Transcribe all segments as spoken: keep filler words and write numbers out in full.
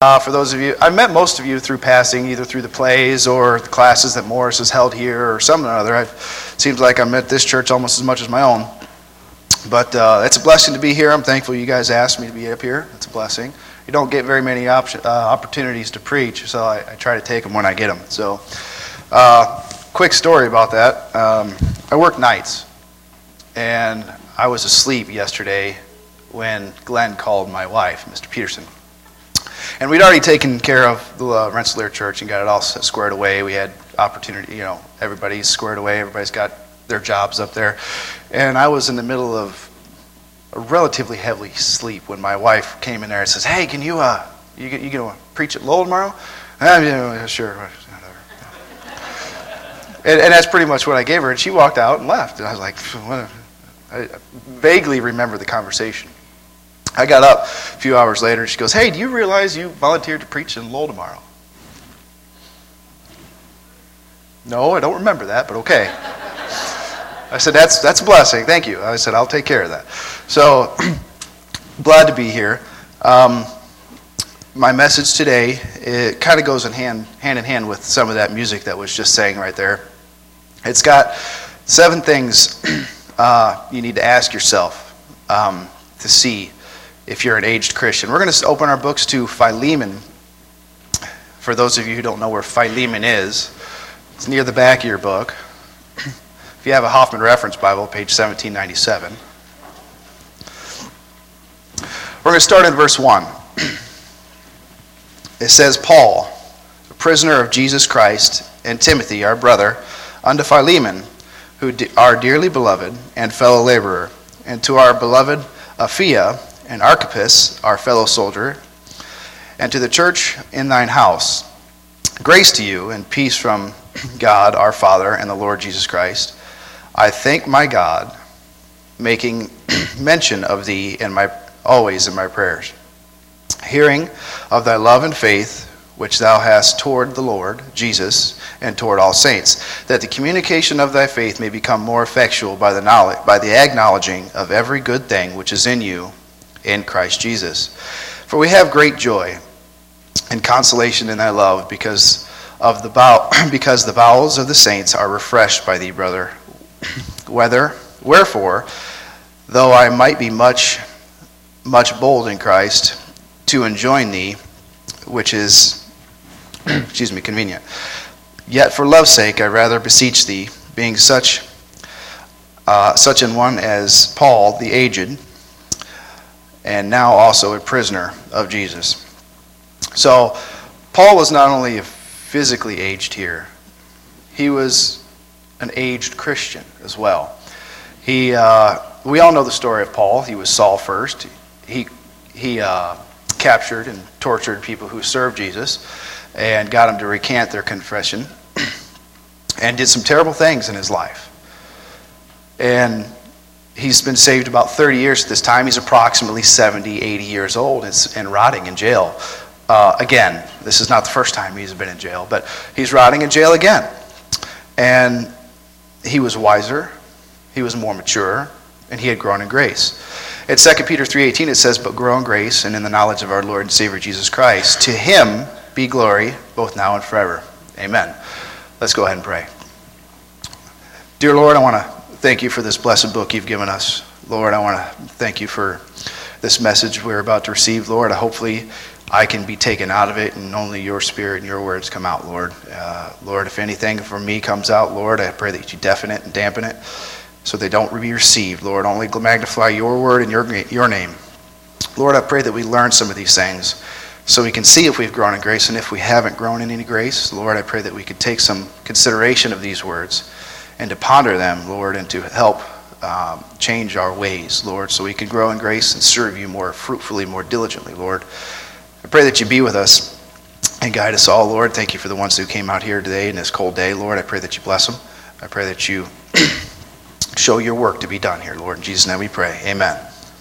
Uh, for those of you, I met most of you through passing, either through the plays or the classes that Morris has held here or something or other. It seems like I'm at this church almost as much as my own. But uh, it's a blessing to be here. I'm thankful you guys asked me to be up here. It's a blessing. You don't get very many op- uh, opportunities to preach, so I, I try to take them when I get them. So, uh, quick story about that. Um, I work nights, and I was asleep yesterday when Glenn called my wife, Mister Peterson. And we'd already taken care of the uh, Rensselaer Church and got it all squared away. We had opportunity, you know, everybody's squared away. Everybody's got their jobs up there. And I was in the middle of a relatively heavy sleep when my wife came in there and says, "Hey, can you, uh, you, you going to preach at Lowell tomorrow?" And, you know, sure. and, and that's pretty much what I gave her. And she walked out and left. And I was like, what? I vaguely remember the conversation. I got up a few hours later, and she goes, "Hey, do you realize you volunteered to preach in Lowell tomorrow?" "No, I don't remember that, but okay." I said, that's that's a blessing. Thank you. I said, I'll take care of that. So, glad to be here. Um, my message today, it kind of goes in hand, hand in hand with some of that music that was just sang right there. It's got seven things uh, you need to ask yourself um, to see if you're an aged Christian. We're going to open our books to Philemon. For those of you who don't know where Philemon is, it's near the back of your book. If you have a Hoffman Reference Bible, page seventeen ninety-seven. We're going to start in verse one. It says, "Paul, a prisoner of Jesus Christ, and Timothy, our brother, unto Philemon, who are dearly beloved and fellow laborer, and to our beloved Apphia and Archippus, our fellow soldier, and to the church in thine house. Grace to you and peace from God our Father and the Lord Jesus Christ. I thank my God, making mention of thee in my always in my prayers, hearing of thy love and faith which thou hast toward the Lord Jesus and toward all saints, that the communication of thy faith may become more effectual by the knowledge, by the acknowledging of every good thing which is in you in Christ Jesus. For we have great joy and consolation in thy love, because of the bow, because the bowels of the saints are refreshed by thee, brother. Whether, wherefore, though I might be much, much bold in Christ to enjoin thee, which is, excuse me, convenient, yet for love's sake I rather beseech thee, being such, uh, such an one as Paul the aged, and now also a prisoner of Jesus." So, Paul was not only physically aged here, he was an aged Christian as well. He, uh, we all know the story of Paul. He was Saul first. He, he uh, captured and tortured people who served Jesus and got them to recant their confession and did some terrible things in his life. And he's been saved about thirty years at this time. He's approximately seventy, eighty years old and, and rotting in jail. Uh, again, this is not the first time he's been in jail, but he's rotting in jail again. And he was wiser, he was more mature, and he had grown in grace. In Second Peter three eighteen it says, "But grow in grace and in the knowledge of our Lord and Savior Jesus Christ. To him be glory, both now and forever. Amen." Let's go ahead and pray. Dear Lord, I want to thank you for this blessed book you've given us. Lord, I want to thank you for this message we're about to receive. Lord, hopefully I can be taken out of it and only your spirit and your words come out, Lord. Uh, Lord, if anything from me comes out, Lord, I pray that you deafen it and dampen it so they don't be received. Lord, only magnify your word and your, your name. Lord, I pray that we learn some of these things so we can see if we've grown in grace, and if we haven't grown in any grace, Lord, I pray that we could take some consideration of these words and to ponder them, Lord, and to help um, change our ways, Lord, so we can grow in grace and serve you more fruitfully, more diligently, Lord. I pray that you be with us and guide us all, Lord. Thank you for the ones who came out here today in this cold day, Lord. I pray that you bless them. I pray that you show your work to be done here, Lord. In Jesus' name we pray. Amen.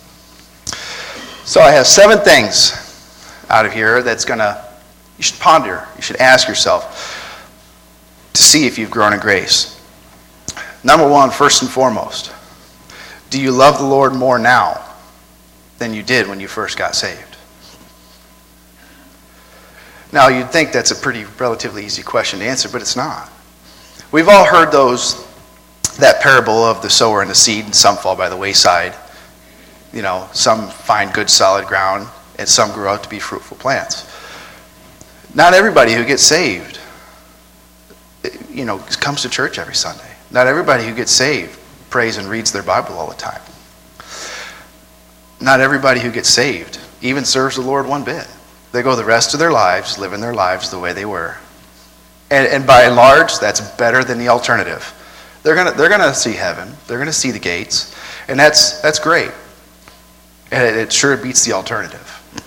So I have seven things out of here that's going to, you should ponder, you should ask yourself to see if you've grown in grace. Number one, first and foremost, do you love the Lord more now than you did when you first got saved? Now, you'd think that's a pretty relatively easy question to answer, but it's not. We've all heard those, that parable of the sower and the seed, and some fall by the wayside. You know, some find good solid ground, and some grow out to be fruitful plants. Not everybody who gets saved, you know, comes to church every Sunday. Not everybody who gets saved prays and reads their Bible all the time. Not everybody who gets saved even serves the Lord one bit. They go the rest of their lives, living their lives the way they were. And, and by and large, that's better than the alternative. They're gonna they're gonna see heaven. They're gonna see the gates, and that's that's great. And it, it sure beats the alternative.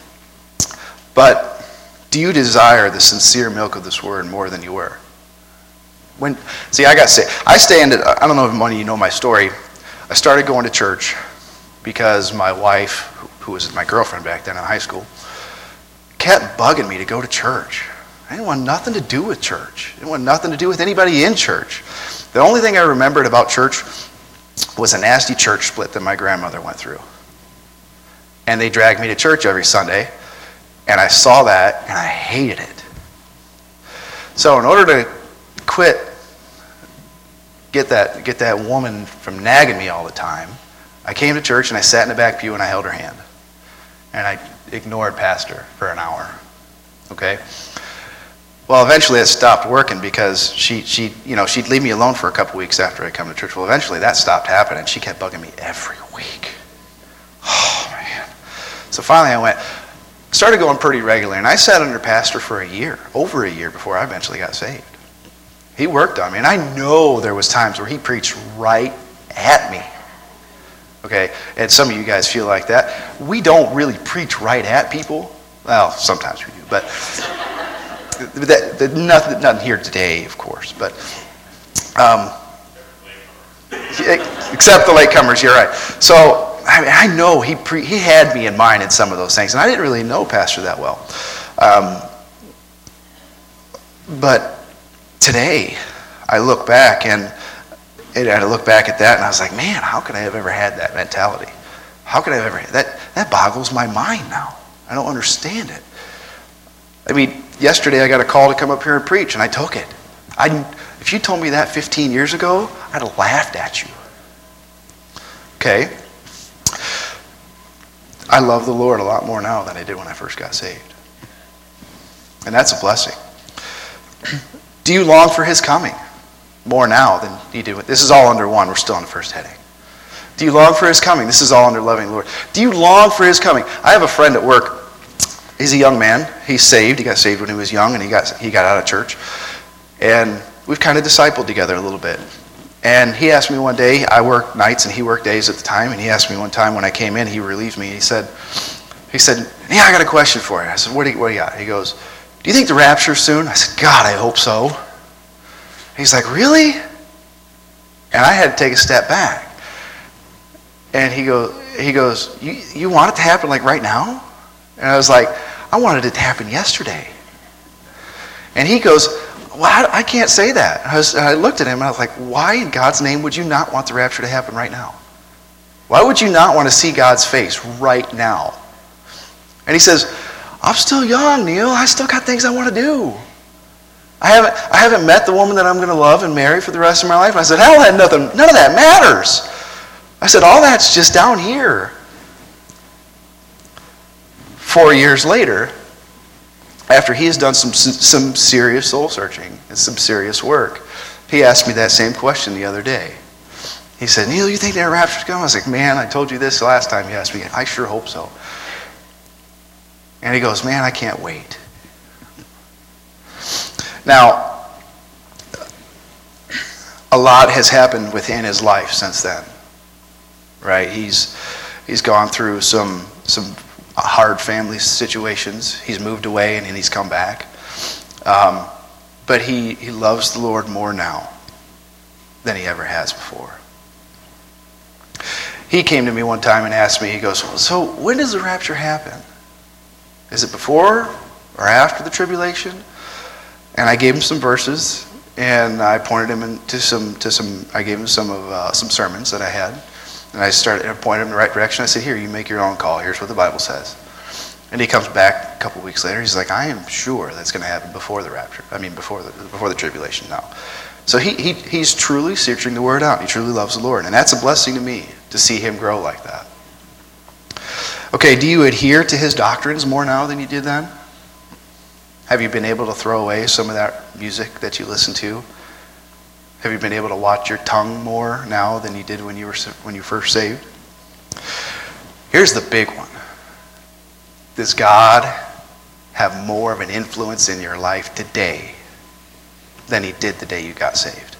But do you desire the sincere milk of this word more than you were? When see, I got saved. I stand at, I don't know if many of you know my story. I started going to church because my wife, who was my girlfriend back then in high school, kept bugging me to go to church. I didn't want nothing to do with church. I didn't want nothing to do with anybody in church. The only thing I remembered about church was a nasty church split that my grandmother went through. And they dragged me to church every Sunday, and I saw that, and I hated it. So in order to quit, get that, get that woman from nagging me all the time, I came to church, and I sat in the back pew, and I held her hand. And I ignored pastor for an hour. Okay? Well, eventually it stopped working because she, she, you know, she'd leave me alone for a couple weeks after I come to church. Well, eventually that stopped happening. She kept bugging me every week. Oh, man. So finally I went, started going pretty regularly, and I sat under pastor for a year, over a year before I eventually got saved. He worked on me, and I know there was times where he preached right at me. Okay, and some of you guys feel like that. We don't really preach right at people. Well, sometimes we do, but that, that, nothing, nothing here today, of course. But um, except the latecomers, you're right. So I, mean, I know he pre, he had me in mind in some of those things, and I didn't really know Pastor that well. Um, but today, I look back and. And I look back at that, and I was like, man, how could I have ever had that mentality? How could I have ever had that? That boggles my mind now. I don't understand it. I mean, yesterday I got a call to come up here and preach, and I took it. I, if you told me that fifteen years ago, I'd have laughed at you. Okay? I love the Lord a lot more now than I did when I first got saved. And that's a blessing. Do you long for his coming? More now than you do. This is all under one. We're still on the first heading. Do you long for his coming? This is all under loving the Lord. Do you long for his coming? I have a friend at work. He's a young man. He's saved. He got saved when he was young, and he got he got out of church. And we've kind of discipled together a little bit. And he asked me one day, I worked nights and he worked days at the time, and he asked me one time when I came in, he relieved me. He said, he said, yeah, I got a question for you. I said, what do you, what do you got? He goes, do you think the rapture's soon? I said, God, I hope so. He's like, really? And I had to take a step back. And he goes, he goes, you, you want it to happen like right now? And I was like, I wanted it to happen yesterday. And he goes, well, I, I can't say that. I, was, I looked at him and I was like, why in God's name would you not want the rapture to happen right now? Why would you not want to see God's face right now? And he says, I'm still young, Neil. I still got things I want to do. I haven't, I haven't met the woman that I'm going to love and marry for the rest of my life. And I said, hell, that nothing, none of that matters. I said, all that's just down here. Four years later, after he has done some, some serious soul searching and some serious work, he asked me that same question the other day. He said, Neil, you think that rapture's coming? I was like, man, I told you this the last time you asked me. I sure hope so. And he goes, man, I can't wait. Now, a lot has happened within his life since then, right? He's he's gone through some some hard family situations. He's moved away and, and he's come back. Um, but he, he loves the Lord more now than he ever has before. He came to me one time and asked me, he goes, so when does the rapture happen? Is it before or after the tribulation? And I gave him some verses, and I pointed him into some to some. I gave him some of uh, some sermons that I had, and I started. I pointed him in the right direction. I said, "Here, you make your own call. Here's what the Bible says." And he comes back a couple weeks later. He's like, I am sure that's going to happen before the rapture. I mean, before the before the tribulation now. So he, he he's truly searching the word out. He truly loves the Lord. And that's a blessing to me to see him grow like that. Okay, do you adhere to his doctrines more now than you did then? Have you been able to throw away some of that music that you listened to? Have you been able to watch your tongue more now than you did when you were when you first saved? Here's the big one. Does God have more of an influence in your life today than he did the day you got saved?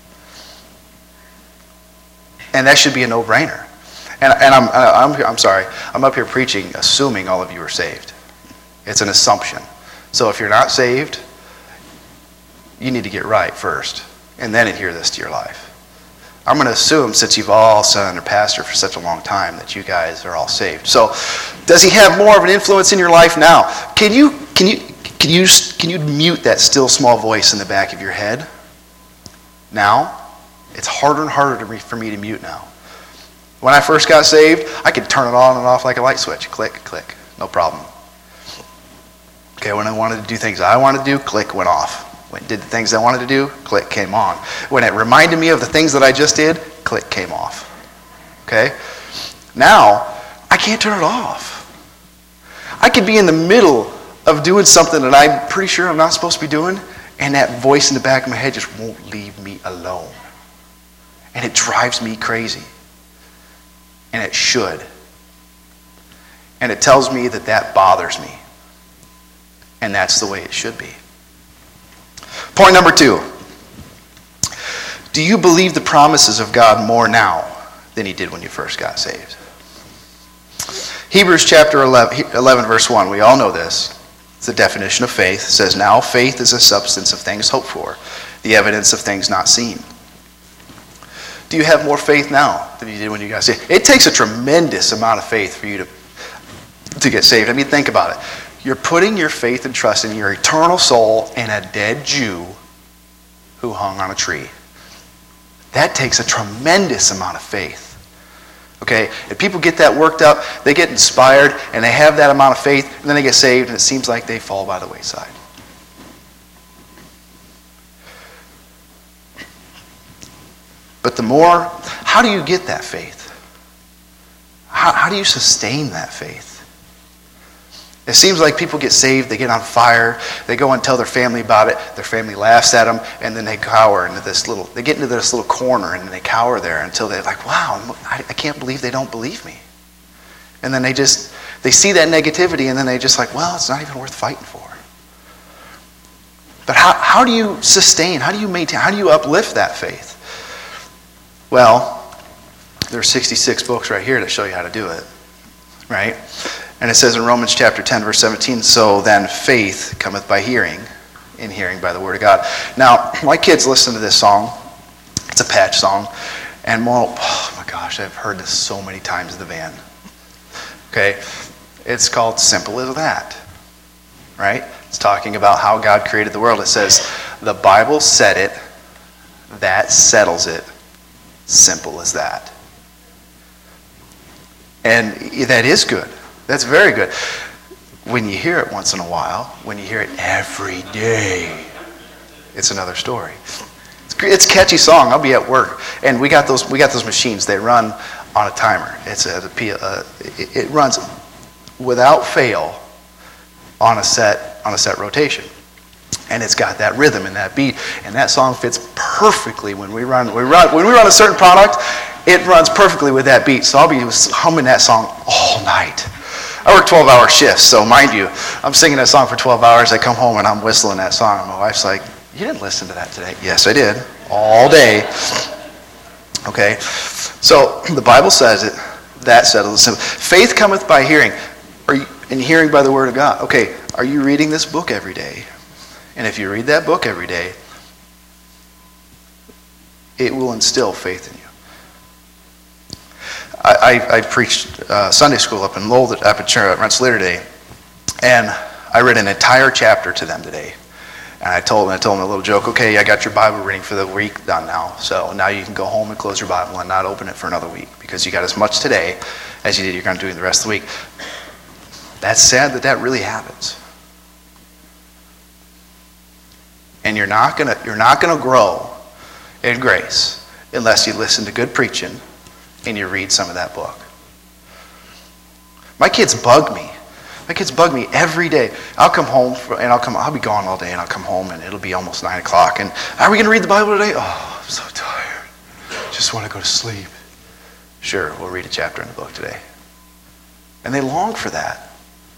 And that should be a no-brainer. And, and I'm, I'm, I'm sorry, I'm up here preaching assuming all of you are saved. It's an assumption. So if you're not saved, you need to get right first and then adhere this to your life. I'm going to assume, since you've all sat under pastor for such a long time, that you guys are all saved. So, does he have more of an influence in your life now? Can you can you can you can you mute that still small voice in the back of your head? Now, it's harder and harder to re, for me to mute now. When I first got saved, I could turn it on and off like a light switch. Click, click, no problem. Okay, when I wanted to do things I wanted to do, click went off. When it did the things I wanted to do, click came on. When it reminded me of the things that I just did, click came off. Okay? Now, I can't turn it off. I could be in the middle of doing something that I'm pretty sure I'm not supposed to be doing, and that voice in the back of my head just won't leave me alone. And it drives me crazy. And it should. And it tells me that that bothers me. And that's the way it should be. Point number two. Do you believe the promises of God more now than you did when you first got saved? Hebrews chapter eleven, eleven verse one. We all know this. It's the definition of faith. It says, now faith is a substance of things hoped for, the evidence of things not seen. Do you have more faith now than you did when you got saved? It takes a tremendous amount of faith for you to, to get saved. I mean, think about it. You're putting your faith and trust in your eternal soul in a dead Jew who hung on a tree. That takes a tremendous amount of faith. Okay? If people get that worked up, they get inspired, and they have that amount of faith, and then they get saved, and it seems like they fall by the wayside. But the more, how do you get that faith? How, how do you sustain that faith? It seems like people get saved, they get on fire, they go and tell their family about it, their family laughs at them, and then they cower into this little, they get into this little corner and they cower there until they're like, wow, I, I can't believe they don't believe me. And then they just, they see that negativity and then they just like, well, it's not even worth fighting for. But how, how do you sustain, how do you maintain, how do you uplift that faith? Well, there are sixty-six books right here that show you how to do it, right? And it says in Romans chapter ten, verse seventeen, so then faith cometh by hearing, and hearing by the word of God. Now, my kids listen to this song. It's a Patch song. And, well, oh my gosh, I've heard this so many times in the van. Okay? It's called Simple as That. Right? It's talking about how God created the world. It says, the Bible said it, that settles it. Simple as that. And that is good. That's very good. When you hear it once in a while, when you hear it every day, it's another story. It's, it's a catchy song. I'll be at work, and we got those. We got those machines. They run on a timer. It's a, a it, it runs without fail on a set on a set rotation, and it's got that rhythm and that beat, and that song fits perfectly when we run. We run when we run a certain product. It runs perfectly with that beat. So I'll be humming that song all night. I work twelve-hour shifts, so mind you, I'm singing that song for twelve hours. I come home and I'm whistling that song. And my wife's like, you didn't listen to that today. Yes, I did. All day. Okay? So the Bible says it. That settles it. Faith cometh by hearing, are you, and hearing by the word of God. Okay, are you reading this book every day? And if you read that book every day, it will instill faith in you. I, I, I preached uh, Sunday school up in Lowell up at Rensselaer today, and I read an entire chapter to them today. And I told them, I told them a little joke, okay, I got your Bible reading for the week done now, so now you can go home and close your Bible and not open it for another week, because you got as much today as you did you're going to do the rest of the week. That's sad that that really happens. And you're not gonna you're not gonna grow in grace unless you listen to good preaching and you read some of that book. My kids bug me. My kids bug me every day. I'll come home for, and I'll come. I'll be gone all day, and I'll come home, and it'll be almost nine o'clock. And are we going to read the Bible today? Oh, I'm so tired. Just want to go to sleep. Sure, we'll read a chapter in the book today. And they long for that.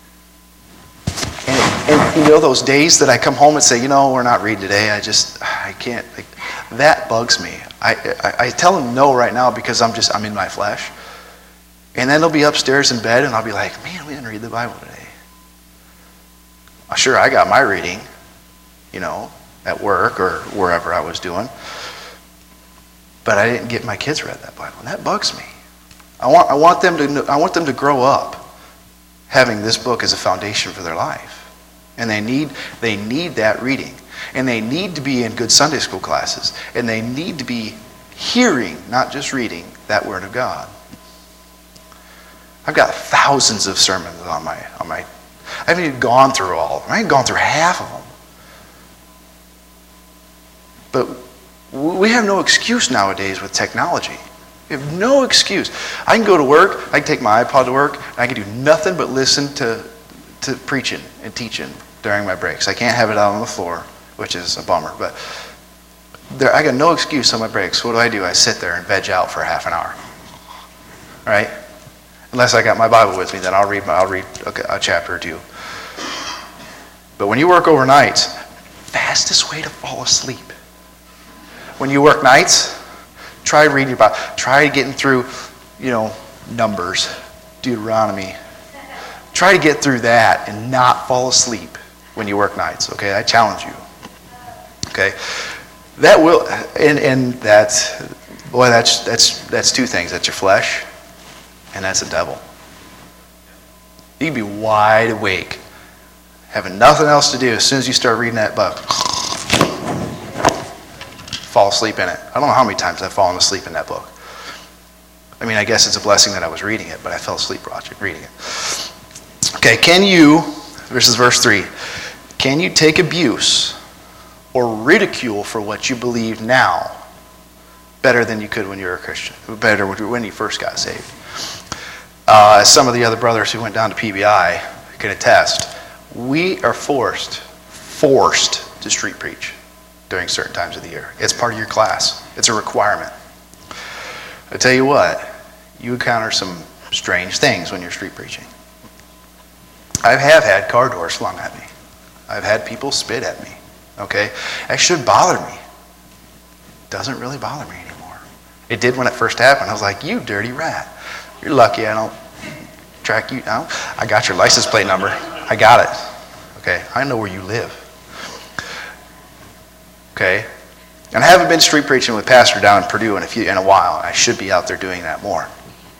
And, and you know those days that I come home and say, you know, we're not reading today. I just, I can't. Like, that bugs me. I, I I tell them no right now because I'm just I'm in my flesh. And then they'll be upstairs in bed, and I'll be like, man, we didn't read the Bible today. Sure, I got my reading, you know, at work or wherever I was doing. But I didn't get my kids read that Bible. And that bugs me. I want I want them to I want them to grow up having this book as a foundation for their life. And they need they need that reading. And they need to be in good Sunday school classes. And they need to be hearing, not just reading, that Word of God. I've got thousands of sermons on my on my I haven't even gone through all of them. I haven't gone through half of them. But we have no excuse nowadays with technology. We have no excuse. I can go to work, I can take my iPod to work, and I can do nothing but listen to, to preaching and teaching during my breaks. I can't have it out on the floor, which is a bummer. But there, I got no excuse on my breaks. What do I do? I sit there and veg out for half an hour. Right? Unless I got my Bible with me, then I'll read my, I'll read a, a chapter or two. But when you work overnight, fastest way to fall asleep. When you work nights, try reading your Bible. Try getting through, you know, Numbers, Deuteronomy. Try to get through that and not fall asleep when you work nights. Okay, I challenge you. Okay, that will, and and that's, boy, that's that's that's two things. That's your flesh. And that's the devil. You can be wide awake, having nothing else to do. As soon as you start reading that book, fall asleep in it. I don't know how many times I've fallen asleep in that book. I mean, I guess it's a blessing that I was reading it, but I fell asleep reading it. Okay, can you, this is verse three, can you take abuse or ridicule for what you believe now better than you could when you were a Christian, better when you first got saved? Uh, as some of the other brothers who went down to P B I can attest, we are forced, forced to street preach during certain times of the year. It's part of your class. It's a requirement. I tell you what, you encounter some strange things when you're street preaching. I have had car doors flung at me. I've had people spit at me. Okay? That should bother me. It doesn't really bother me anymore. It did when it first happened. I was like, you dirty rat. You're lucky I don't track you down. I got your license plate number. I got it. Okay, I know where you live. Okay, and I haven't been street preaching with Pastor down in Purdue in a few in a while. I should be out there doing that more.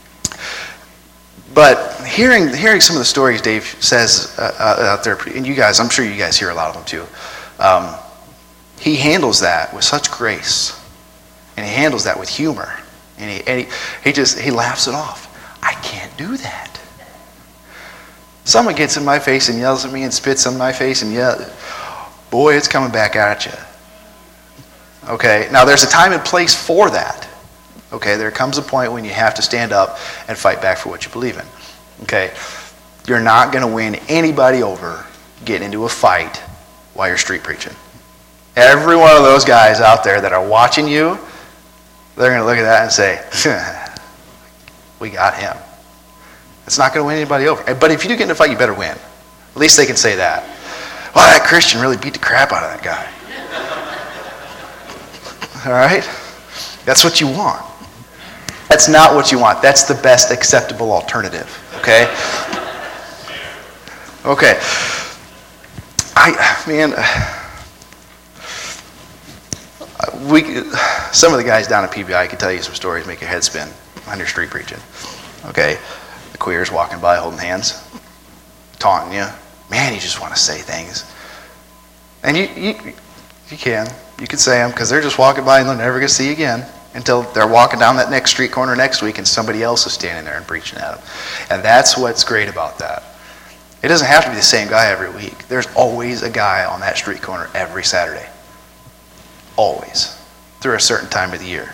But hearing hearing some of the stories Dave says uh, uh, out there, and you guys, I'm sure you guys hear a lot of them too. Um, he handles that with such grace, and he handles that with humor, and he and he, he just he laughs it off. I can't do that. Someone gets in my face and yells at me and spits in my face and yells, boy, it's coming back at you. Okay, now there's a time and place for that. Okay, there comes a point when you have to stand up and fight back for what you believe in. Okay, you're not going to win anybody over getting into a fight while you're street preaching. Every one of those guys out there that are watching you, they're going to look at that and say, we got him. It's not going to win anybody over. But if you do get in a fight, you better win. At least they can say that. Well, that Christian really beat the crap out of that guy. All right? That's what you want. That's not what you want. That's the best acceptable alternative. Okay? Okay. I, man, we, some of the guys down at P B I can tell you some stories, make your head spin on your street preaching. Okay? The queers walking by holding hands, taunting you. Man, you just want to say things. And you you, you can. You can say them because they're just walking by and they're never going to see you again until they're walking down that next street corner next week and somebody else is standing there and preaching at them. And that's what's great about that. It doesn't have to be the same guy every week. There's always a guy on that street corner every Saturday. Always. Through a certain time of the year.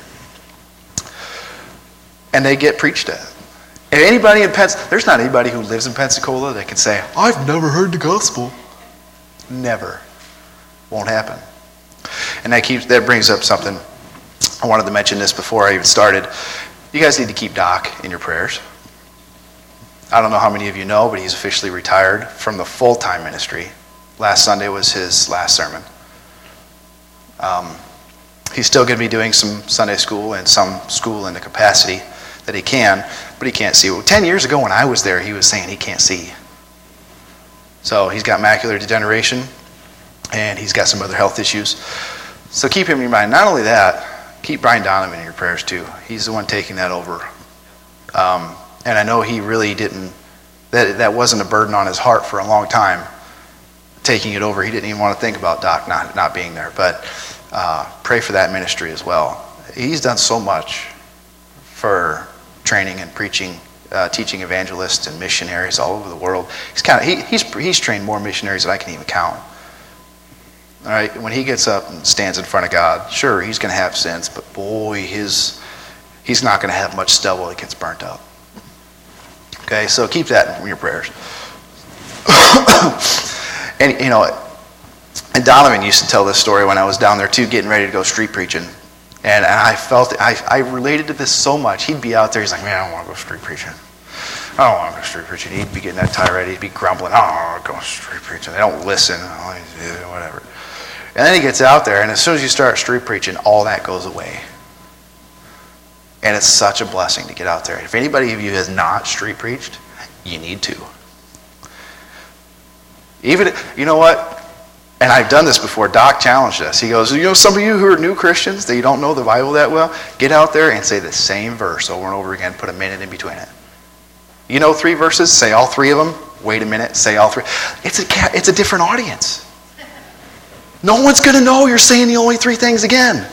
And they get preached at. If anybody in Pens, there's not anybody who lives in Pensacola that can say, I've never heard the gospel. Never. Won't happen. And that keeps that brings up something. I wanted to mention this before I even started. You guys need to keep Doc in your prayers. I don't know how many of you know, but he's officially retired from the full-time ministry. Last Sunday was his last sermon. Um, he's still going to be doing some Sunday school and some school in the capacity that he can, but he can't see. Well, ten years ago when I was there, he was saying he can't see. So he's got macular degeneration, and he's got some other health issues. So keep him in your mind. Not only that, keep Brian Donovan in your prayers too. He's the one taking that over. Um, and I know he really didn't, that, that wasn't a burden on his heart for a long time, taking it over. He didn't even want to think about Doc not, not being there. But uh, pray for that ministry as well. He's done so much for training and preaching, uh, teaching evangelists and missionaries all over the world. He's kind of he, he's he's trained more missionaries than I can even count. All right, when he gets up and stands in front of God, sure he's going to have sins, but boy, his he's not going to have much stubble that gets burnt up. Okay, so keep that in your prayers. And you know, and Donovan used to tell this story when I was down there too, getting ready to go street preaching. And, and I felt, I, I related to this so much. He'd be out there, he's like, man, I don't want to go street preaching. I don't want to go street preaching. He'd be getting that tirade, he'd be grumbling, I don't want to go street preaching. They don't listen, whatever. And then he gets out there, and as soon as you start street preaching, all that goes away. And it's such a blessing to get out there. If anybody of you has not street preached, you need to. Even, you know what? And I've done this before. Doc challenged us. He goes, you know, some of you who are new Christians, that you don't know the Bible that well, get out there and say the same verse over and over again. Put a minute in between it. You know three verses? Say all three of them. Wait a minute. Say all three. It's a, it's a different audience. No one's going to know you're saying the only three things again.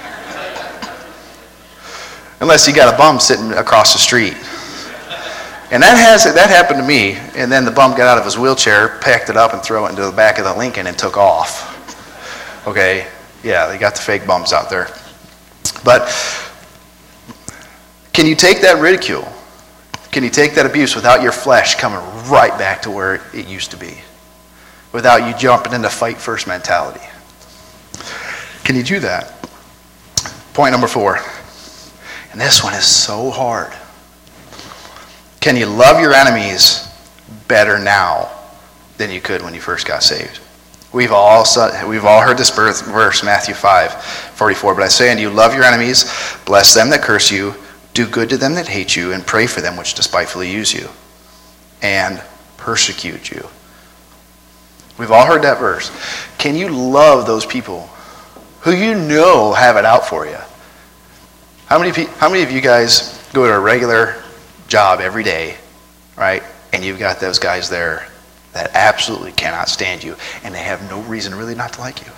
Unless you got a bum sitting across the street. And that has that happened to me, and then the bum got out of his wheelchair, packed it up, and threw it into the back of the Lincoln and took off. Okay, yeah, they got the fake bums out there. But can you take that ridicule? Can you take that abuse without your flesh coming right back to where it used to be? Without you jumping into fight first mentality? Can you do that? Point number four. And this one is so hard. Can you love your enemies better now than you could when you first got saved? We've all we've all heard this verse, Matthew five forty-four. But I say unto you, love your enemies, bless them that curse you, do good to them that hate you, and pray for them which despitefully use you and persecute you. We've all heard that verse. Can you love those people who you know have it out for you? How many how many of you guys go to a regular job every day, right? And you've got those guys there that absolutely cannot stand you, and they have no reason really not to like you.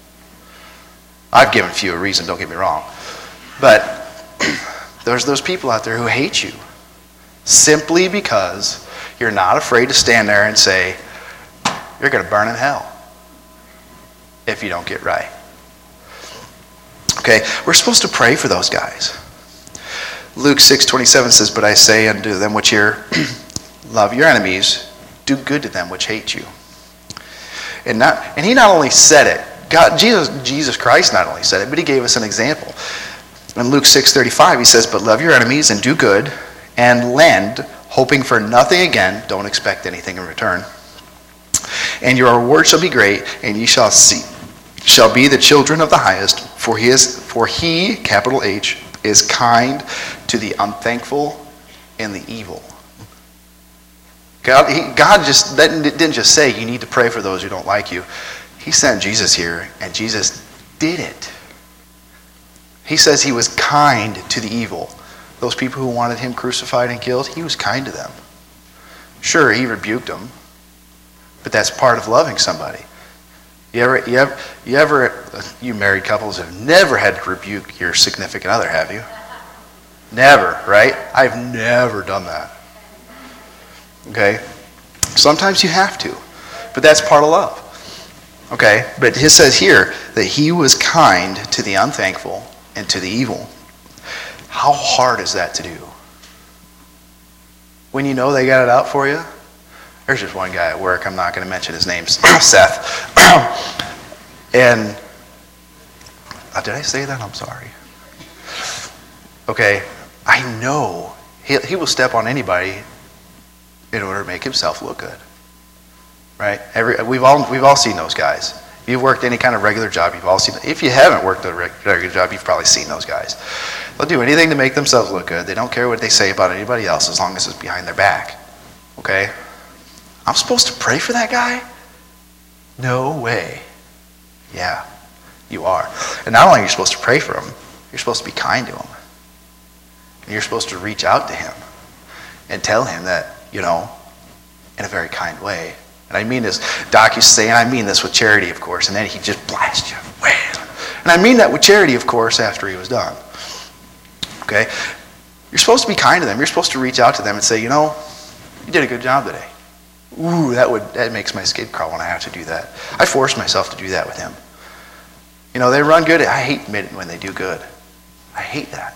I've given few a reason, don't get me wrong. But there's those people out there who hate you simply because you're not afraid to stand there and say, you're going to burn in hell if you don't get right. Okay, we're supposed to pray for those guys. Luke six twenty-seven says, but I say unto them which hear, love your enemies, do good to them which hate you. And not and he not only said it, God, Jesus, Jesus Christ not only said it, but he gave us an example. In Luke six thirty-five, he says, but love your enemies and do good and lend, hoping for nothing again, don't expect anything in return. And your reward shall be great, and ye shall see shall be the children of the highest, for he is for he, capital H, is kind to the unthankful and the evil. God, he, God just didn't just say you need to pray for those who don't like you. He sent Jesus here, and Jesus did it. He says he was kind to the evil. Those people who wanted him crucified and killed, he was kind to them. Sure, he rebuked them, but that's part of loving somebody. You ever, you ever, you ever, you married couples have never had to rebuke your significant other, have you? Never, right? I've never done that. Okay? Sometimes you have to, but that's part of love. Okay, but it says here that he was kind to the unthankful and to the evil. How hard is that to do? When you know they got it out for you? There's just one guy at work, I'm not going to mention his name, Seth. And, uh, did I say that? I'm sorry. Okay, I know he, he will step on anybody in order to make himself look good. Right? Every, we've all we've all seen those guys. If you've worked any kind of regular job, you've all seen. If you haven't worked a regular job, you've probably seen those guys. They'll do anything to make themselves look good. They don't care what they say about anybody else as long as it's behind their back. Okay? I'm supposed to pray for that guy? No way. Yeah, you are. And not only are you supposed to pray for him, you're supposed to be kind to him. And you're supposed to reach out to him and tell him that, you know, in a very kind way. And I mean this, Doc used to say, and I mean this with charity, of course, and then he just blasts you. Wham! And I mean that with charity, of course, after he was done. Okay? You're supposed to be kind to them. You're supposed to reach out to them and say, you know, you did a good job today. Ooh, that would that makes my skin crawl when I have to do that. I force myself to do that with him. You know, they run good. I hate when they do good. I hate that.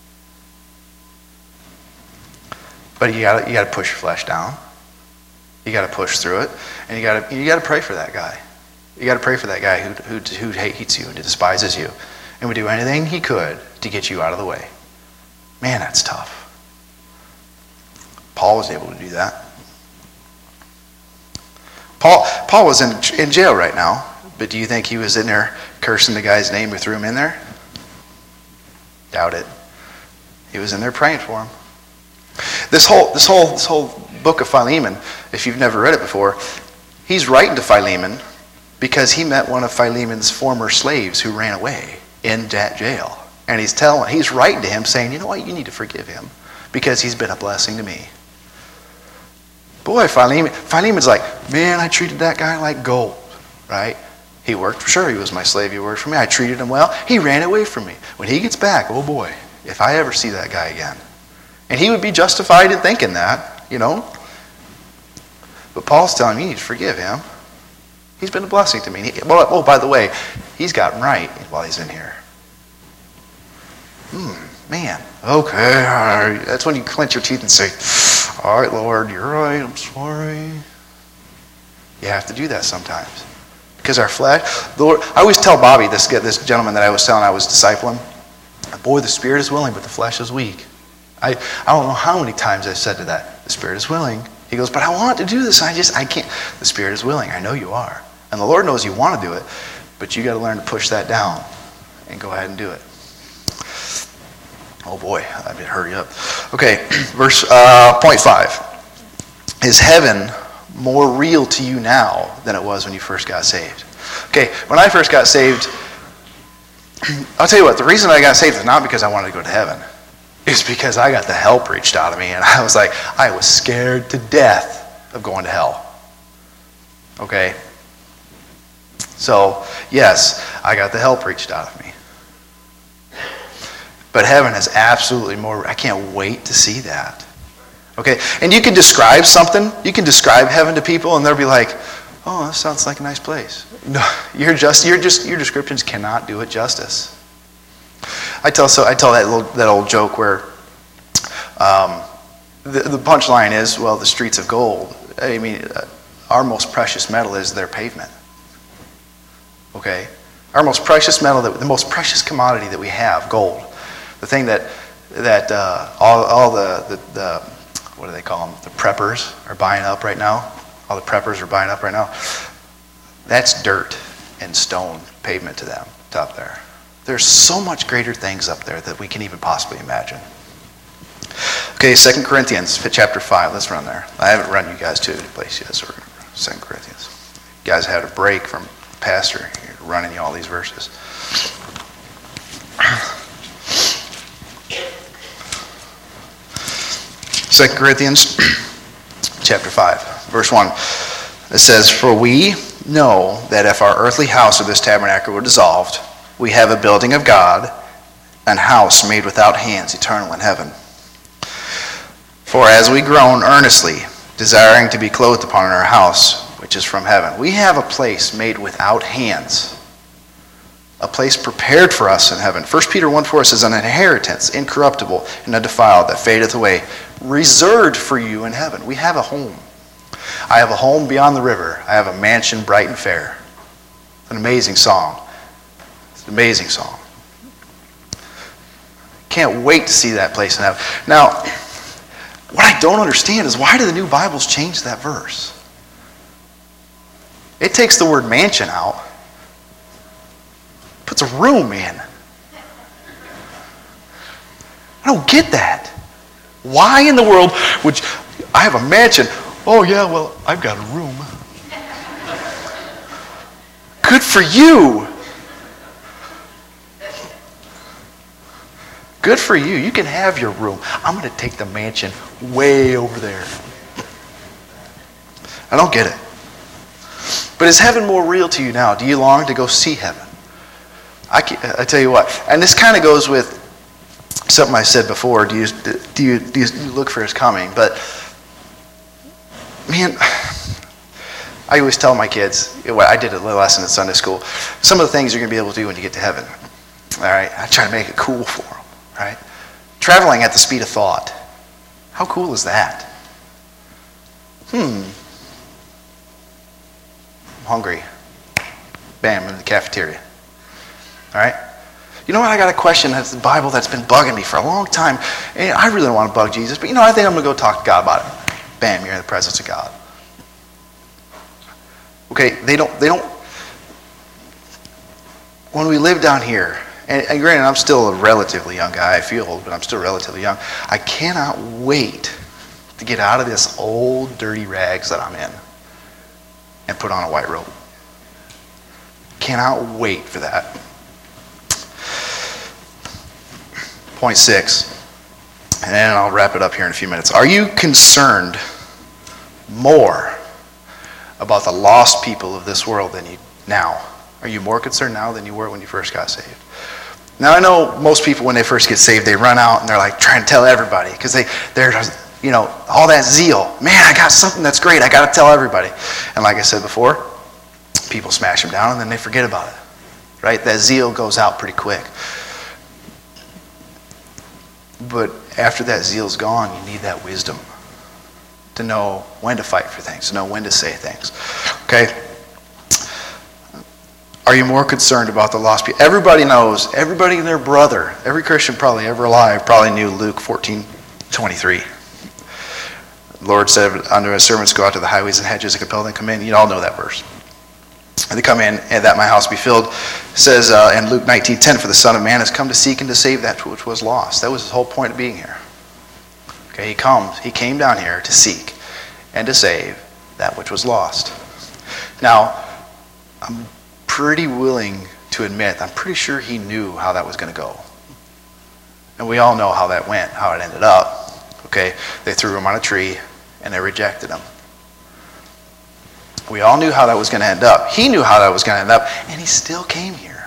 But you got you got to push your flesh down. You got to push through it, and you got to you got to pray for that guy. You got to pray for that guy who who who hates you and despises you, and would do anything he could to get you out of the way. Man, that's tough. Paul was able to do that. Paul Paul was in in jail right now, but do you think he was in there cursing the guy's name who threw him in there? Doubt it. He was in there praying for him. This whole this whole this whole book of Philemon, if you've never read it before, he's writing to Philemon because he met one of Philemon's former slaves who ran away in that jail. And he's telling he's writing to him saying, you know what, you need to forgive him because he's been a blessing to me. Boy, Philemon, Philemon's like, man, I treated that guy like gold, right? He worked, sure, he was my slave, he worked for me. I treated him well. He ran away from me. When he gets back, oh boy, if I ever see that guy again. And he would be justified in thinking that, you know. But Paul's telling me you need to forgive him. He's been a blessing to me. He, well, oh, by the way, he's gotten right while he's in here. Hmm, man. Okay, all right. That's when you clench your teeth and say, all right, Lord, you're right, I'm sorry. You have to do that sometimes. Because our flesh, the Lord, I always tell Bobby, this, this gentleman that I was telling I was discipling, boy, the spirit is willing, but the flesh is weak. I, I don't know how many times I've said to that, the spirit is willing. He goes, but I want to do this, I just, I can't. The spirit is willing, I know you are. And the Lord knows you want to do it, but you got to learn to push that down and go ahead and do it. Oh boy, I better hurry up. Okay, verse uh, point five. Is heaven more real to you now than it was when you first got saved? Okay, when I first got saved, I'll tell you what, the reason I got saved is not because I wanted to go to heaven. It's because I got the hell preached out of me, and I was like, I was scared to death of going to hell. Okay? So, yes, I got the hell preached out of me. But heaven is absolutely more, I can't wait to see that. Okay? And you can describe something, you can describe heaven to people, and they'll be like, oh, that sounds like a nice place. No, you're just, you're just, your descriptions cannot do it justice. I tell so I tell that little, that old joke where um, the, the punchline is, well, the streets of gold. I mean, uh, our most precious metal is their pavement. Okay, our most precious metal, that, the most precious commodity that we have, gold. The thing that that uh, all all the, the the what do they call them? The preppers are buying up right now. All the preppers are buying up right now. That's dirt and stone pavement to them. It's up there. There's so much greater things up there that we can even possibly imagine. Okay, Second Corinthians chapter five. Let's run there. I haven't run you guys to a place yet, so we're going to Second Corinthians. You guys had a break from Pastor running you all these verses. Second Corinthians chapter five, verse one. It says, for we know that if our earthly house of this tabernacle were dissolved, we have a building of God, an house made without hands, eternal in heaven. For as we groan earnestly desiring to be clothed upon our house, which is from heaven. We have a place made without hands, a place prepared for us in heaven. First Peter one four says, an inheritance, incorruptible and undefiled, that fadeth away, reserved for you in heaven. We have a home. I have a home beyond the river. I have a mansion bright and fair. An amazing song. It's an amazing song. Can't wait to see that place in heaven. Now, what I don't understand is, why do the new Bibles change that verse? It takes the word mansion out, puts a room in. I don't get that. Why in the world would you, I have a mansion? Oh yeah, well, I've got a room. Good for you. Good for you. You can have your room. I'm going to take the mansion way over there. I don't get it. But is heaven more real to you now? Do you long to go see heaven? I, can, I tell you what, and this kind of goes with something I said before. Do you, do you, do you look for his coming? But, man, I always tell my kids, I did a little lesson in Sunday school, some of the things you're going to be able to do when you get to heaven. All right? I try to make it cool for them. Right? Traveling at the speed of thought. How cool is that? Hmm. I'm hungry. Bam, in the cafeteria. All right? You know what? I got a question that's the Bible that's been bugging me for a long time. And I really don't want to bug Jesus, but you know, I think I'm going to go talk to God about it. Bam, you're in the presence of God. Okay, they don't, they don't, when we live down here, And, and granted, I'm still a relatively young guy. I feel old, but I'm still relatively young. I cannot wait to get out of this old, dirty rags that I'm in and put on a white robe. Cannot wait for that. Point six, and then I'll wrap it up here in a few minutes. Are you concerned more about the lost people of this world than you now? Are you more concerned now than you were when you first got saved? Now, I know most people, when they first get saved, they run out and they're like trying to tell everybody, because they, they're, you know, all that zeal. Man, I got something that's great. I got to tell everybody. And like I said before, people smash them down and then they forget about it. Right? That zeal goes out pretty quick. But after that zeal's gone, you need that wisdom to know when to fight for things, to know when to say things. Okay? Are you more concerned about the lost people? Everybody knows, everybody and their brother, every Christian probably ever alive probably knew Luke fourteen twenty-three. The Lord said unto his servants, go out to the highways and hedges and compel them to come in. You all know that verse. And they come in, and that my house be filled. It says uh, in Luke nineteen ten, for the Son of Man has come to seek and to save that which was lost. That was his whole point of being here. Okay, he comes, he came down here to seek and to save that which was lost. Now, I'm pretty willing to admit, I'm pretty sure he knew how that was going to go. And we all know how that went, how it ended up. Okay, they threw him on a tree and they rejected him. We all knew how that was going to end up. He knew how that was going to end up, and he still came here.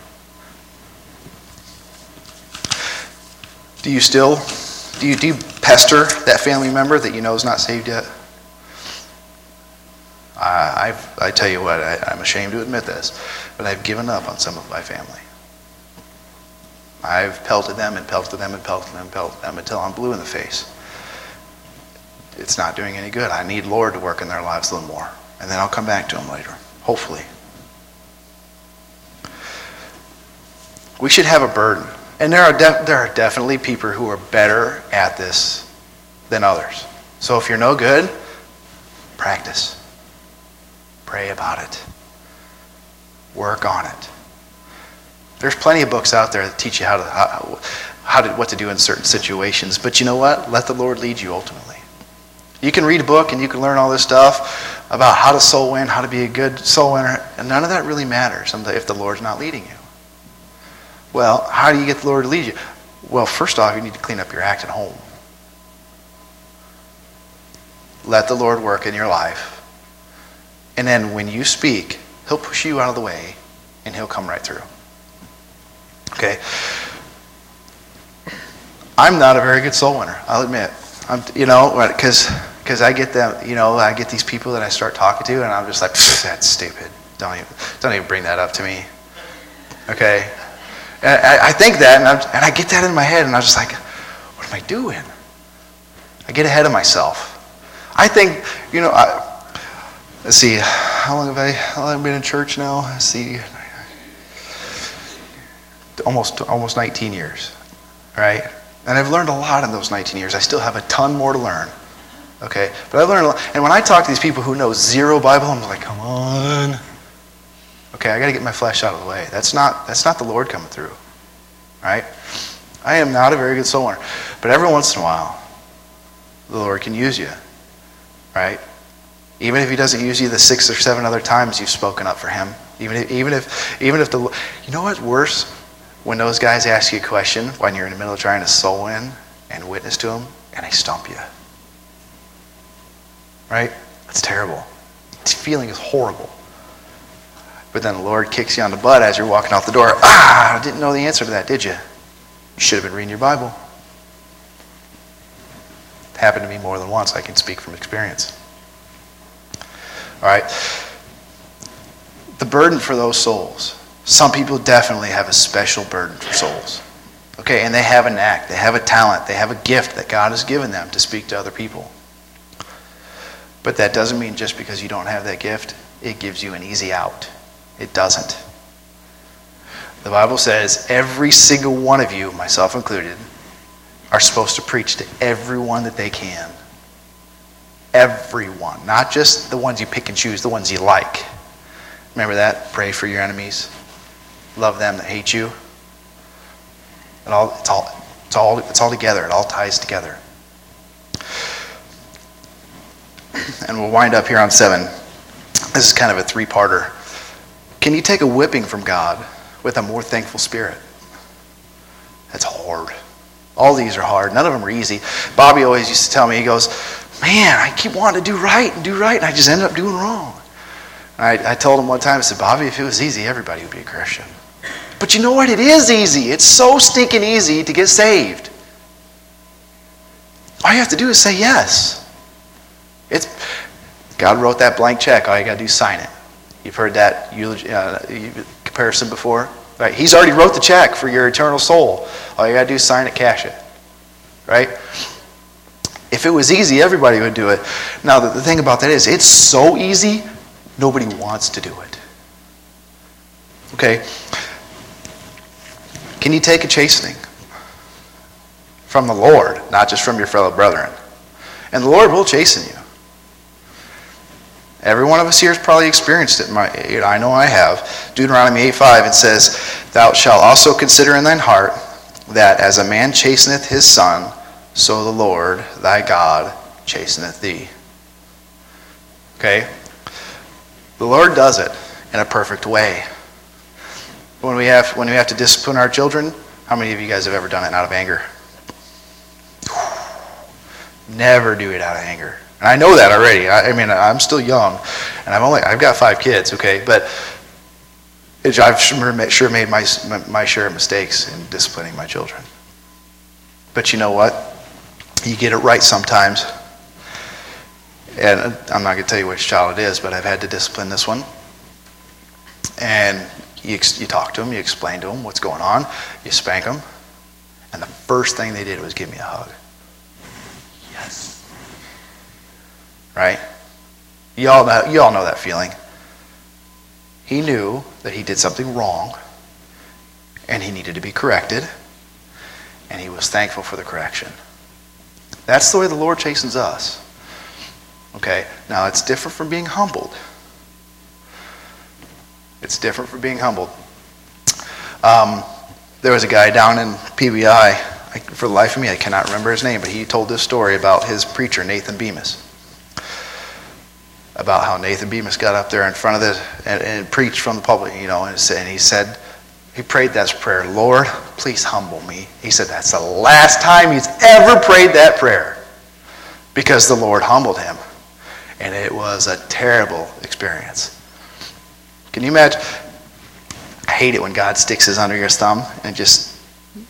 Do you still, do you, do you pester that family member that you know is not saved yet? I, I've, I tell you what, I, I'm ashamed to admit this, but I've given up on some of my family. I've pelted them and pelted them and pelted them and pelted them until I'm blue in the face. It's not doing any good. I need Lord to work in their lives a little more. And then I'll come back to them later, hopefully. We should have a burden. And there are, def- there are definitely people who are better at this than others. So if you're no good, practice. Pray about it. Work on it. There's plenty of books out there that teach you how to, how, how to, what to do in certain situations. But you know what? Let the Lord lead you ultimately. You can read a book and you can learn all this stuff about how to soul win, how to be a good soul winner, and none of that really matters if the Lord's not leading you. Well, how do you get the Lord to lead you? Well, first off, you need to clean up your act at home. Let the Lord work in your life. And then when you speak, he'll push you out of the way and he'll come right through. Okay? I'm not a very good soul winner, I'll admit. I'm, you know, because Because I get them, you know, I get these people that I start talking to, and I'm just like, that's stupid. Don't even, don't even bring that up to me. Okay? And I, I think that, and, I'm, and I get that in my head, and I'm just like, what am I doing? I get ahead of myself. I think, you know, I, let's see, how long have I, how long have I been in church now? Let's see, almost, almost nineteen years, right? And I've learned a lot in those nineteen years. I still have a ton more to learn, okay? But I've learned a lot. And when I talk to these people who know zero Bible, I'm like, come on. Okay, I got to get my flesh out of the way. That's not, that's not the Lord coming through, right? I am not a very good soul winner. But every once in a while, the Lord can use you, right? Even if he doesn't use you the six or seven other times you've spoken up for him. Even if, even if, even if the, you know what's worse? When those guys ask you a question when you're in the middle of trying to soul win and witness to them, and they stump you. Right? That's terrible. The feeling is horrible. But then the Lord kicks you on the butt as you're walking out the door. Ah, I didn't know the answer to that, did you? You should have been reading your Bible. It happened to me more than once. I can speak from experience. All right. The burden for those souls. Some people definitely have a special burden for souls. Okay, and they have a knack, they have a talent, they have a gift that God has given them to speak to other people. But that doesn't mean just because you don't have that gift, it gives you an easy out. It doesn't. The Bible says every single one of you, myself included, are supposed to preach to everyone that they can. Everyone. Not just the ones you pick and choose, the ones you like. Remember that? Pray for your enemies. Love them that hate you. It all, it's all, it's all, it's all together. It all ties together. And we'll wind up here on seven. This is kind of a three-parter. Can you take a whipping from God with a more thankful spirit? That's hard. All these are hard. None of them are easy. Bobby always used to tell me, he goes, man, I keep wanting to do right and do right, and I just end up doing wrong. I, I told him one time, I said, Bobby, if it was easy, everybody would be a Christian. But you know what? It is easy. It's so stinking easy to get saved. All you have to do is say yes. It's God wrote that blank check. All you got to do is sign it. You've heard that uh, comparison before? Right? He's already wrote the check for your eternal soul. All you got to do is sign it, cash it. Right? If it was easy, everybody would do it. Now, the, the thing about that is, it's so easy, nobody wants to do it. Okay? Can you take a chastening from the Lord, not just from your fellow brethren? And the Lord will chasten you. Every one of us here has probably experienced it. My, you know, I know I have. Deuteronomy eight five, it says, thou shalt also consider in thine heart that as a man chasteneth his son, so the Lord thy God chasteneth thee. Okay? The Lord does it in a perfect way. When we have when we have to discipline our children, how many of you guys have ever done it out of anger? Never do it out of anger. And I know that already. I, I mean, I'm still young, and I've only I've got five kids. Okay, but it, I've sure, sure made my my share of mistakes in disciplining my children. But you know what? You get it right sometimes. And I'm not going to tell you which child it is, but I've had to discipline this one. And you, you talk to them, you explain to them what's going on, you spank them, and the first thing they did was give me a hug. Yes. Right? You all know, you all know that feeling. He knew that he did something wrong, and he needed to be corrected, and he was thankful for the correction. That's the way the Lord chastens us. Okay, now it's different from being humbled. It's different from being humbled. Um, there was a guy down in P B I, I, for the life of me, I cannot remember his name, but he told this story about his preacher, Nathan Bemis. About how Nathan Bemis got up there in front of the, and, and preached from the pulpit, you know, and, and he said, he prayed that prayer, Lord, please humble me. He said that's the last time he's ever prayed that prayer, because the Lord humbled him. And it was a terrible experience. Can you imagine? I hate it when God sticks his under your thumb and just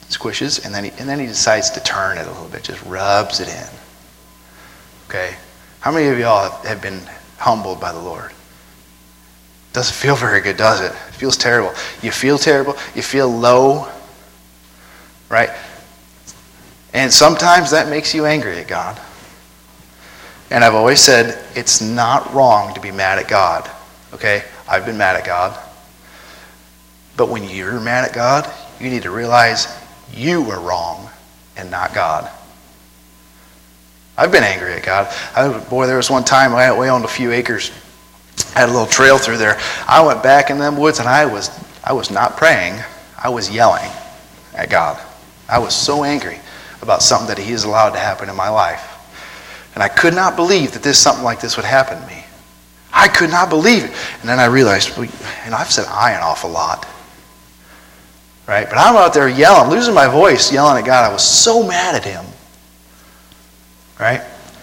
squishes, and then he, and then he decides to turn it a little bit, just rubs it in. Okay? How many of y'all have, have been humbled by the Lord? Doesn't feel very good, does it? It feels terrible. You feel terrible. You feel low. Right? And sometimes that makes you angry at God. And I've always said it's not wrong to be mad at God. Okay? I've been mad at God. But when you're mad at God, you need to realize you were wrong and not God. I've been angry at God. I, boy, there was one time I we owned a few acres. I had a little trail through there. I went back in them woods and I was I was not praying. I was yelling at God. I was so angry about something that he has allowed to happen in my life. And I could not believe that this something like this would happen to me. I could not believe it. And then I realized, well, and I've said I an awful lot. Right? But I'm out there yelling, losing my voice, yelling at God. I was so mad at him. Right?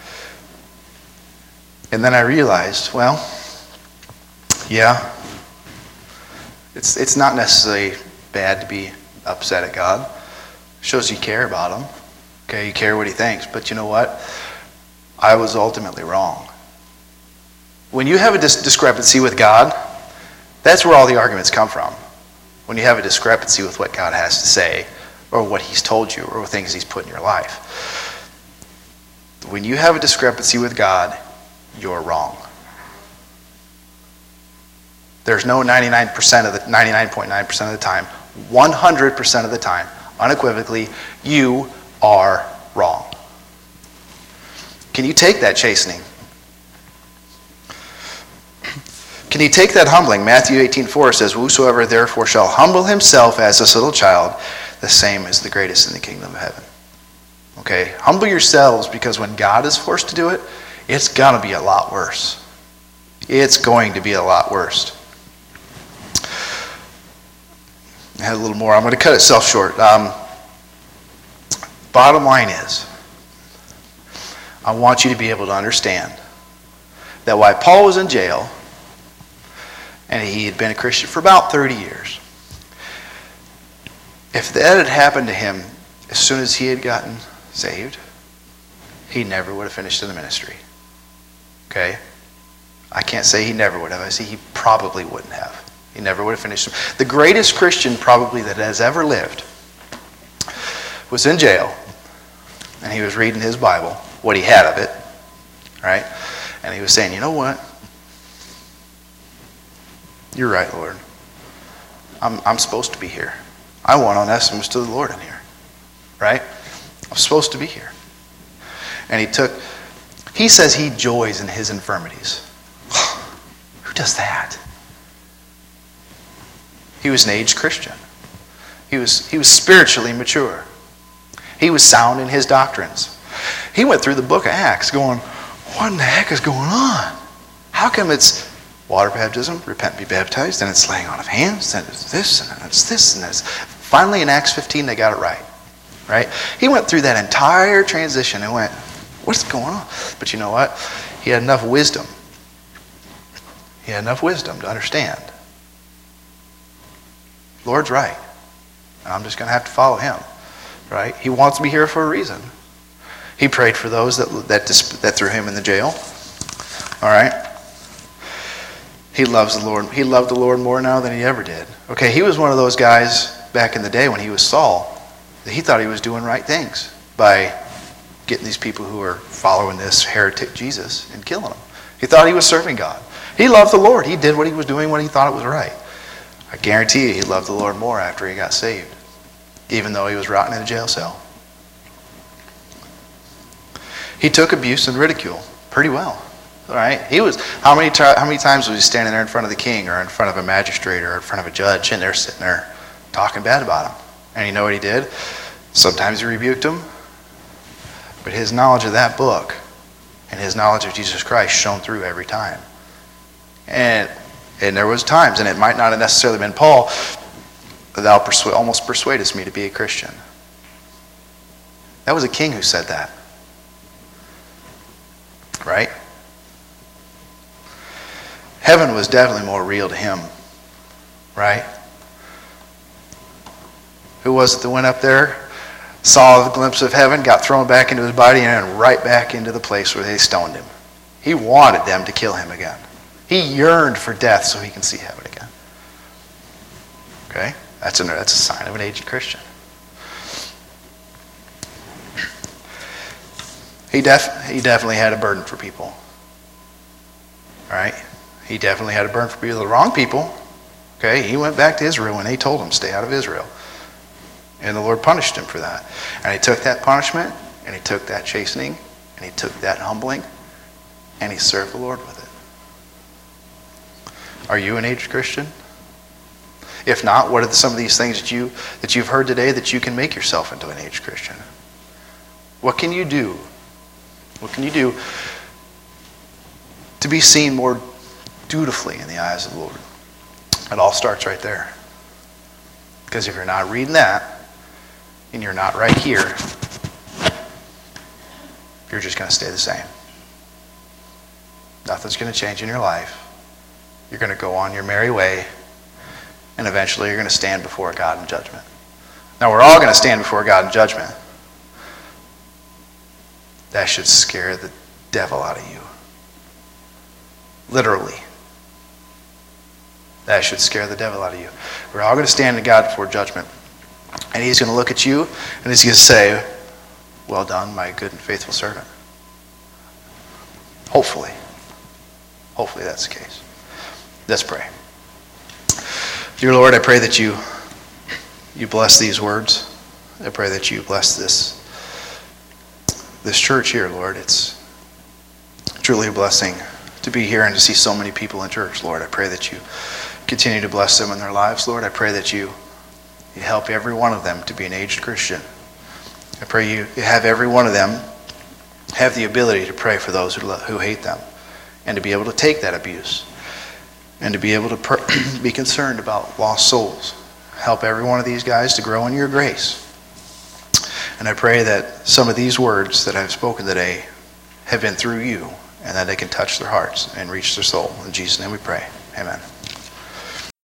And then I realized, well, yeah, it's it's not necessarily bad to be upset at God. It shows you care about him. Okay, you care what he thinks. But you know what? I was ultimately wrong. When you have a dis- discrepancy with God, that's where all the arguments come from. When you have a discrepancy with what God has to say, or what he's told you, or things he's put in your life. When you have a discrepancy with God, you're wrong. There's no ninety-nine percent of the ninety-nine point nine percent of the time, one hundred percent of the time, unequivocally, you are wrong. Can you take that chastening? Can you take that humbling? Matthew eighteen four says, whosoever therefore shall humble himself as this little child, the same is the greatest in the kingdom of heaven. Okay, humble yourselves, because when God is forced to do it, it's going to be a lot worse. It's going to be a lot worse. I had a little more. I'm going to cut itself short. Um, bottom line is, I want you to be able to understand that while Paul was in jail, and he had been a Christian for about thirty years, if that had happened to him as soon as he had gotten saved, he never would have finished in the ministry. Okay? I can't say he never would have. I say he probably wouldn't have. He never would have finished. The greatest Christian probably that has ever lived was in jail, and he was reading his Bible, what he had of it, right? And he was saying, you know what? You're right, Lord. I'm, I'm supposed to be here. I want Onesimus to the Lord in here, right? I'm supposed to be here. And he took, he says he joys in his infirmities. Who does that? He was an aged Christian. He was, he was spiritually mature. He was sound in his doctrines. He went through the book of Acts going, what in the heck is going on? How come it's water baptism, repent and be baptized, and it's laying on of hands, and it's this, and it's this, and this. Finally in Acts fifteen, they got it right. Right? He went through that entire transition and went, what's going on? But you know what? He had enough wisdom. He had enough wisdom to understand. Lord's right. And I'm just going to have to follow him. Right? He wants me here for a reason. He prayed for those that, that, that threw him in the jail. All right? He loves the Lord. He loved the Lord more now than he ever did. Okay, he was one of those guys back in the day when he was Saul, that he thought he was doing right things by getting these people who were following this heretic Jesus and killing them. He thought he was serving God. He loved the Lord. He did what he was doing when he thought it was right. I guarantee you he loved the Lord more after he got saved, even though he was rotting in a jail cell. He took abuse and ridicule pretty well. All right, he was. How many t- how many times was he standing there in front of the king, or in front of a magistrate, or in front of a judge, and they're sitting there talking bad about him? And you know what he did? Sometimes he rebuked him, but his knowledge of that book and his knowledge of Jesus Christ shone through every time. And and there was times, and it might not have necessarily been Paul, thou persu- almost persuadest me to be a Christian. That was a king who said that. Right? Heaven was definitely more real to him. Right? Who was it that went up there, saw a glimpse of heaven, got thrown back into his body, and then right back into the place where they stoned him? He wanted them to kill him again. He yearned for death so he can see heaven again. Okay? That's a, that's a sign of an aged Christian. He, def, he definitely had a burden for people. All right? He definitely had a burden for people. The wrong people. Okay? He went back to Israel when they told him, stay out of Israel. And the Lord punished him for that. And he took that punishment, and he took that chastening, and he took that humbling, and he served the Lord with it. Are you an aged Christian? If not, what are some of these things that, you, that you've heard today that you can make yourself into an aged Christian? What can you do? What can you do to be seen more dutifully in the eyes of the Lord? It all starts right there. Because if you're not reading that, and you're not right here, you're just going to stay the same. Nothing's going to change in your life. You're going to go on your merry way, and eventually you're going to stand before God in judgment. Now, we're all going to stand before God in judgment. That should scare the devil out of you. Literally. That should scare the devil out of you. We're all going to stand to God before judgment. And he's going to look at you, and he's going to say, well done, my good and faithful servant. Hopefully. Hopefully that's the case. Let's pray. Dear Lord, I pray that you, you bless these words. I pray that you bless this, this church here, Lord. It's truly a blessing to be here and to see so many people in church, Lord. I pray that you continue to bless them in their lives, Lord. I pray that you, you help every one of them to be an aged Christian. I pray you, you have every one of them have the ability to pray for those who, who hate them, and to be able to take that abuse, and to be able to pr- be concerned about lost souls. Help every one of these guys to grow in your grace. And I pray that some of these words that I've spoken today have been through you, and that they can touch their hearts and reach their soul. In Jesus' name we pray. Amen.